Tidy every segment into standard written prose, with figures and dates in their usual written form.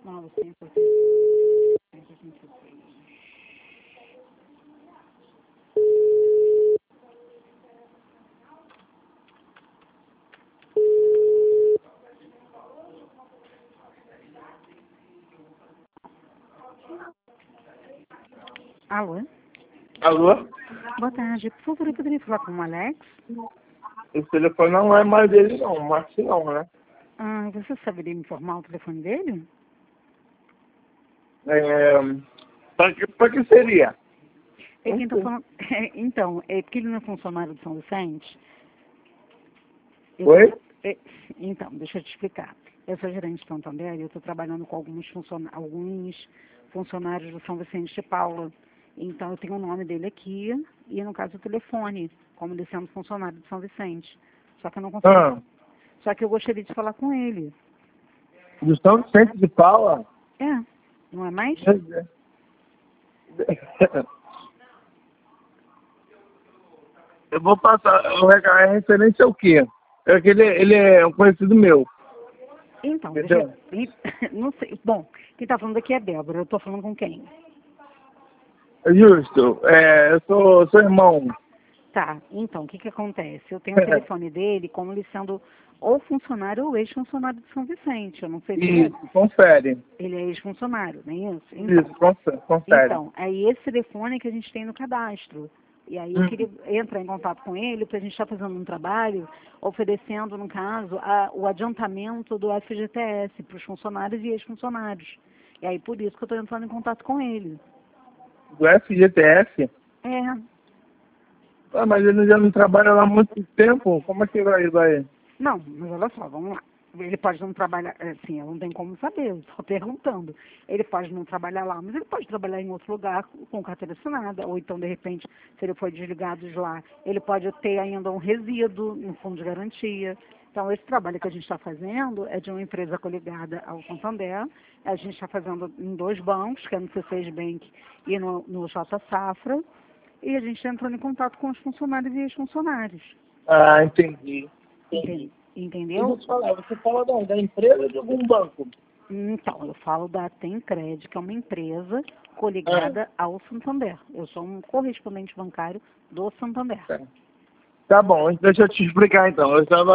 Alô? Alô? Boa tarde. Por favor, eu poderia falar com o Alex? Esse telefone não é mais dele não, Márcio não, né? Você saberia me informar o telefone dele? Pra que seria? É quem tá falando... Então, é porque ele não é funcionário de São Vicente. Oi? Então, deixa eu te explicar. Eu sou gerente de Santander e eu estou trabalhando com alguns funcionários do São Vicente de Paula. Então, eu tenho o nome dele aqui e, no caso, o telefone, como ele sendo funcionário de São Vicente. Só que eu não consigo... Só que eu gostaria de falar com ele. Do São Vicente de Paula? É, não é mais? Eu vou passar, é referente ao quê? É que ele é um conhecido meu. Então, não sei. Bom, quem está falando aqui é Débora. Eu estou falando com quem? Justo. Eu sou seu irmão. Tá, então, o que acontece? Eu tenho o telefone dele como ele sendo ou funcionário ou ex-funcionário de São Vicente. Eu não sei se Isso, confere. ele é ex-funcionário, não é isso? Isso, confere. Então, é esse telefone que a gente tem no cadastro. E aí eu queria entrar em contato com ele para a gente estar fazendo um trabalho oferecendo, no caso, o adiantamento do FGTS para os funcionários e ex-funcionários. E aí por isso que eu estou entrando em contato com ele. Do FGTS? É. Mas ele já não trabalha lá há muito tempo? Como é que vai? Não, mas olha só, vamos lá. Ele pode não trabalhar, assim, eu não tenho como saber, eu estou perguntando. Ele pode não trabalhar lá, mas ele pode trabalhar em outro lugar com carteira assinada, ou então, de repente, se ele for desligado de lá, ele pode ter ainda um resíduo no fundo de garantia. Então, esse trabalho que a gente está fazendo é de uma empresa coligada ao Santander. A gente está fazendo em 2 bancos, que é no C6 Bank e no J Safra. E a gente está entrando em contato com os funcionários e ex-funcionários. Entendi. Entendeu? Você fala da empresa ou de algum banco? Então, eu falo da Tencred, que é uma empresa coligada ao Santander. Eu sou um correspondente bancário do Santander. Tá bom, deixa eu te explicar então.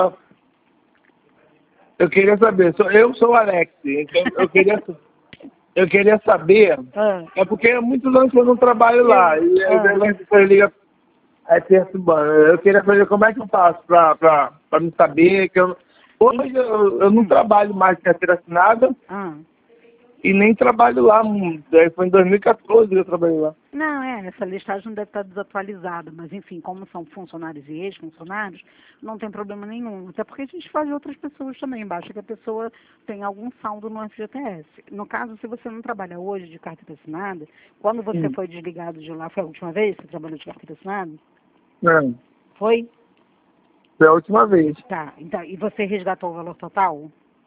Eu queria saber, eu sou o Alex, então eu queria saber, é porque há muitos anos que eu não trabalho lá, e você liga perturbando. Eu queria saber como é que eu faço pra me saber, hoje eu não trabalho mais com carteira assinada e nem trabalho lá. Foi em 2014 que eu trabalhei lá. Não, essa listagem não deve estar desatualizada, mas enfim, como são funcionários e ex-funcionários, não tem problema nenhum. Até porque a gente faz de outras pessoas também, basta que a pessoa tenha algum saldo no FGTS. No caso, se você não trabalha hoje de carteira assinada, quando você foi desligado de lá, foi a última vez que você trabalhou de carteira assinada? Não. Foi? Foi a última vez. Tá, então, e você resgatou o valor total?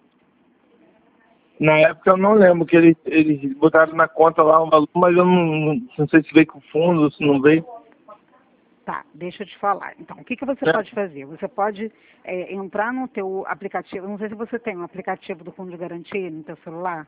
Na época eu não lembro, que eles botaram na conta lá um valor, mas eu não sei se veio com fundo ou se não veio. Tá, deixa eu te falar. Então, o que você pode fazer? Você pode entrar no teu aplicativo, não sei se você tem um aplicativo do Fundo de Garantia no teu celular.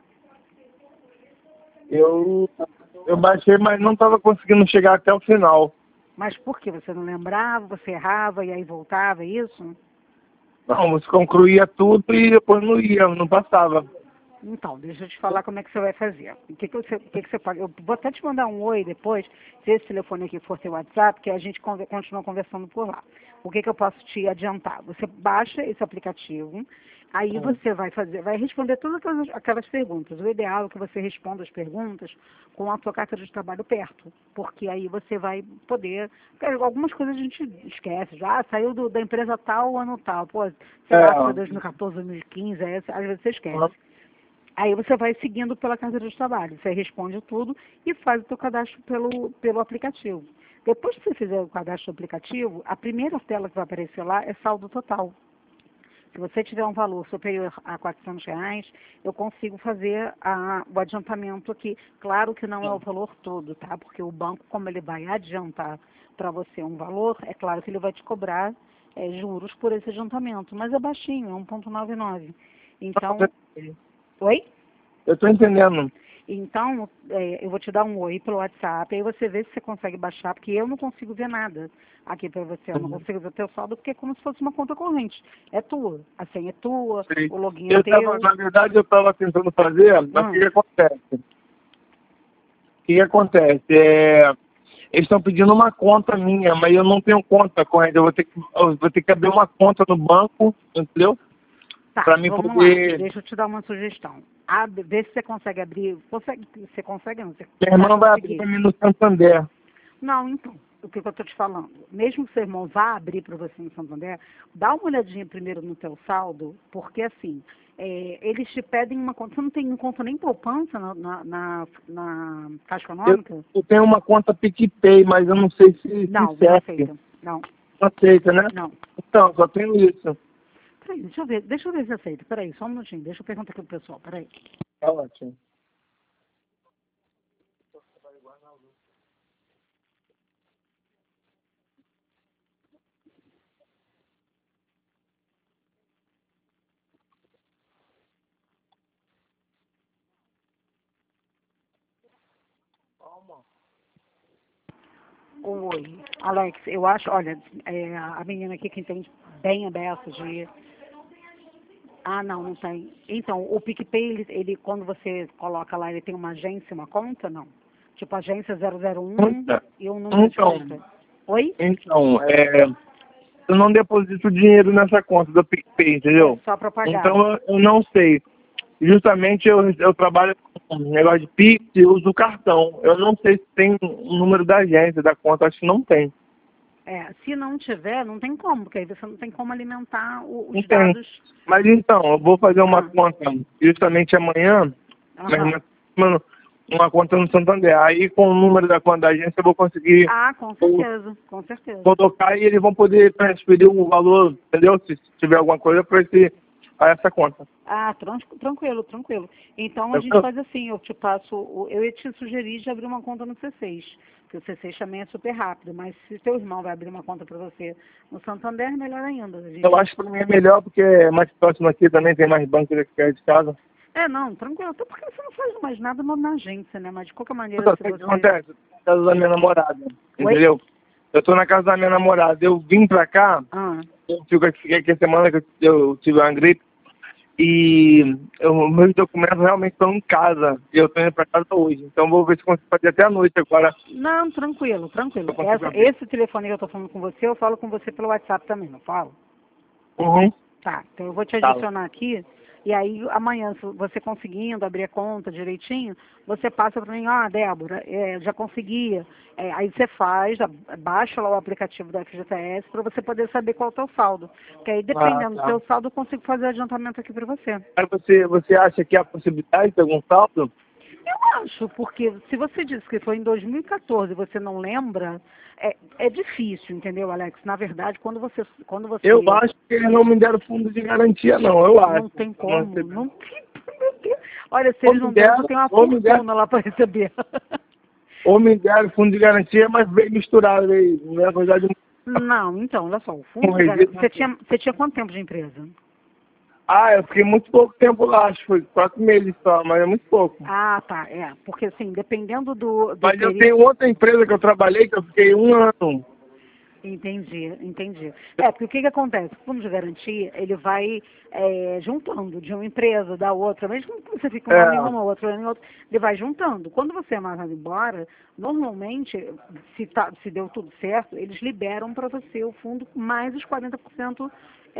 Eu baixei, mas não estava conseguindo chegar até o final. Mas por quê? Você não lembrava, você errava e aí voltava, é isso? Não, você concluía tudo e depois não passava. Então, deixa eu te falar como é que você vai fazer. O que você pode... Eu vou até te mandar um oi depois, se esse telefone aqui for seu WhatsApp, que a gente continua conversando por lá. O que eu posso te adiantar? Você baixa esse aplicativo, aí você vai responder todas aquelas perguntas. O ideal é que você responda as perguntas com a sua carteira de trabalho perto, porque aí você vai poder... Algumas coisas a gente esquece, já saiu da empresa tal, ano tal, pô, sei lá, foi 2014, 2015, às vezes você esquece. Aí você vai seguindo pela carteira de trabalho, você responde tudo e faz o seu cadastro pelo aplicativo. Depois que você fizer o cadastro do aplicativo, a primeira tela que vai aparecer lá é saldo total. Se você tiver um valor superior a R$ 400, eu consigo fazer o adiantamento aqui. Claro que não é o valor todo, tá? Porque o banco, como ele vai adiantar para você um valor, é claro que ele vai te cobrar juros por esse adiantamento, mas é baixinho, é 1,99. Então... Oi? Eu tô entendendo. Então, eu vou te dar um oi pelo WhatsApp, aí você vê se você consegue baixar, porque eu não consigo ver nada aqui para você. Eu não consigo ver o teu saldo, porque é como se fosse uma conta corrente. É tua. A senha é tua, Sim. o login é teu. Na verdade, eu estava tentando fazer, mas o que acontece? O que acontece? Eles estão pedindo uma conta minha, mas eu não tenho conta corrente. Eu vou ter que abrir uma conta no banco, entendeu? Tá, Para mim vamos poder... lá. Deixa eu te dar uma sugestão. Vê se você consegue abrir. Você consegue não? Você Minha irmã vai abrir conseguir. para mim no Santander. Não, então, o que eu estou te falando? Mesmo que seu irmão vá abrir para você no Santander, dá uma olhadinha primeiro no teu saldo, porque assim, eles te pedem uma conta. Você não tem conta nem poupança na Caixa Econômica? Eu tenho uma conta PicPay, mas eu não sei se Não, não serve. aceita. Não, Não aceita, né? não. Então, só tenho isso. Peraí, deixa eu ver se aceita. Peraí, só um minutinho, deixa eu perguntar aqui pro pessoal, peraí. Tá ótimo. Oi, Alex, eu acho, olha, a menina aqui que entende bem a dessa de... Ah, não, não tem. Então, o PicPay, ele, quando você coloca lá, ele tem uma agência, uma conta, não? Tipo, agência 001 e um número de conta. Oi? Então, eu não deposito dinheiro nessa conta do PicPay, entendeu? Só para pagar. Então, eu não sei. Justamente eu trabalho com um negócio de Pix e uso o cartão. Eu não sei se tem o número da agência, da conta, acho que não tem. Se não tiver, não tem como, porque aí você não tem como alimentar os Não tem. dados. Mas então, eu vou fazer uma conta justamente amanhã, mano, uma conta no Santander. Aí com o número da conta da agência eu vou conseguir Com certeza, com certeza. colocar e eles vão poder transferir o valor, entendeu? Se tiver alguma coisa para a essa conta. Tranquilo, tranquilo. Então a gente faz assim, eu te passo, eu ia te sugerir de abrir uma conta no C6, porque o C6 também é super rápido, mas se teu irmão vai abrir uma conta para você no Santander, melhor ainda. Eu acho que para mim é melhor porque é mais próximo aqui também, tem mais banco aqui perto de casa. Não, tranquilo. Até porque você não faz mais nada na agência, né? Mas de qualquer maneira, Se o que acontece? Eu tô na casa da minha namorada, entendeu? Eu tô na casa da minha namorada. Eu vim pra cá, eu fiquei aqui a semana que eu tive uma gripe, e meus documentos realmente estão em casa. E eu tô indo pra casa hoje. Então vou ver se consigo fazer até a noite agora. Não, tranquilo, tranquilo. Esse telefone que eu tô falando com você, eu falo com você pelo WhatsApp também, não falo? Uhum. Tá, então eu vou te adicionar aqui. E aí, amanhã, se você conseguindo abrir a conta direitinho, você passa para mim, Débora, já consegui. Aí você baixa lá o aplicativo da FGTS para você poder saber qual é o teu saldo. Porque aí, dependendo do teu saldo, eu consigo fazer o adiantamento aqui para você. Aí você acha que há possibilidade de algum saldo? Eu acho, porque se você disse que foi em 2014 e você não lembra, é difícil, entendeu, Alex? Na verdade, quando você... Eu acho que eles não me deram fundo de garantia, não, eu acho. Não tem como, não tem... Meu Deus. Olha, se eles não deram, tem uma fortuna lá para receber. Ou me deram fundo de garantia, mas bem misturado aí, na verdade... Não, então, olha só, o fundo de garantia... Você tinha quanto tempo de empresa? Eu fiquei muito pouco tempo lá, acho que foi 4 meses só, mas é muito pouco. Tá, porque assim, dependendo do mas período... eu tenho outra empresa que eu trabalhei, que eu fiquei 1 ano. Entendi. Porque o que acontece? O fundo de garantia, ele vai juntando de uma empresa, da outra, mesmo que você fique um ano em uma, outro ano em outra, ele vai juntando. Quando você é mandado embora, normalmente, se deu tudo certo, eles liberam para você o fundo mais os 40%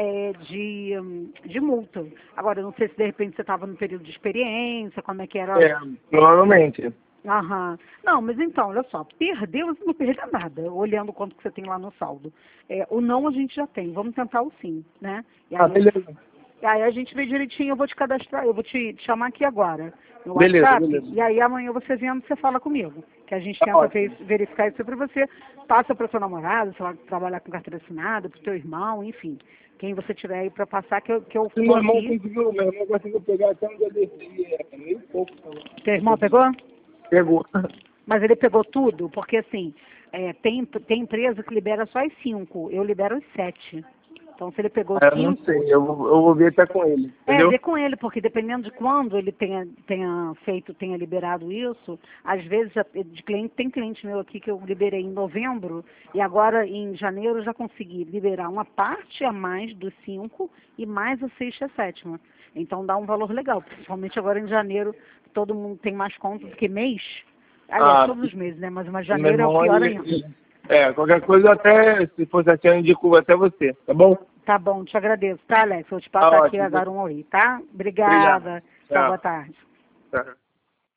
de multa. Agora, eu não sei se de repente você estava no período de experiência, como é que era... Provavelmente. Não, mas então, olha só, perdeu, você não perdeu nada, olhando quanto que você tem lá no saldo. O não a gente já tem, vamos tentar o sim, né? E aí, beleza. Aí a gente vê direitinho, eu vou te cadastrar, eu vou te chamar aqui agora, no WhatsApp, beleza. E aí amanhã você vendo, você fala comigo, que a gente tenta verificar isso para você, passa para sua namorada, você vai trabalhar com carteira assinada, para o teu irmão, enfim, quem você tiver aí para passar, que eu meu irmão conseguiu pegar até um dia desse, meio pouco. Teu irmão pegou? Pegou. Mas ele pegou tudo, porque assim, tem empresa que libera só as 5, eu libero as 7. Então, se ele pegou Eu não 5... sei, eu vou ver até com ele, entendeu? ver com ele, porque dependendo de quando ele tenha liberado isso, às vezes tem cliente meu aqui que eu liberei em novembro, e agora em janeiro eu já consegui liberar uma parte a mais dos 5 e mais a sexta e a sétima. Então dá um valor legal, principalmente agora em janeiro, todo mundo tem mais conta do que mês. Aliás, todos os meses, né? Mas janeiro é o pior ainda. Qualquer coisa, até se for certinho, eu indico até você, tá bom? Tá bom, te agradeço, tá, Alex? Vou te passar aqui agora um oi, tá? Obrigada. Obrigado. Tchau, boa tarde. Tchau.